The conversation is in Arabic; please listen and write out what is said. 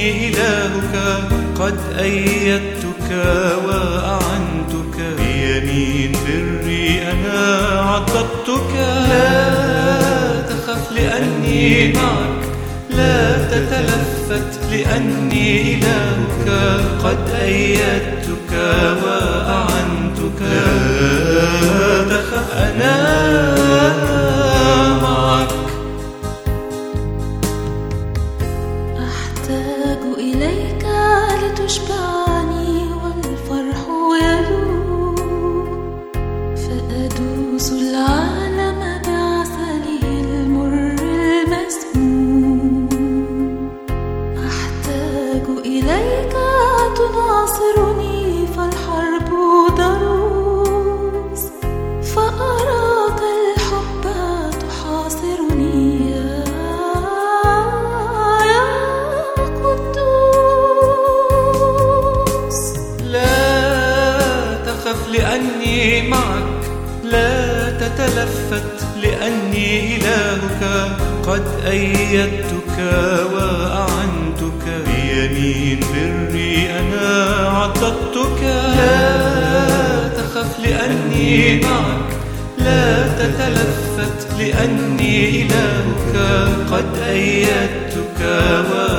لأني إلهك قد أيدتك وأعنتك بيمين بري أنا عضدتك. لا تخف لأني معك، لا تتلفت لأني إلهك قد أيدتك وأعنتك. لا تخف أنا معك. أحتاج إليك لتشبعني والفرح يدوم، فأدوس العالم بعسله المر المسموم. أحتاج إليك تناصرني فالحرب ضروس، فأراك الحب تحاصرني يا قدوس. لا تخف لأني معك، لا تتلفت لأني إلهك قد أيدتك وأعنتك بيمين بري أنا عضدتك. لا تخف لأني معك، لا تتلفت لأني إلهك قد أيدتك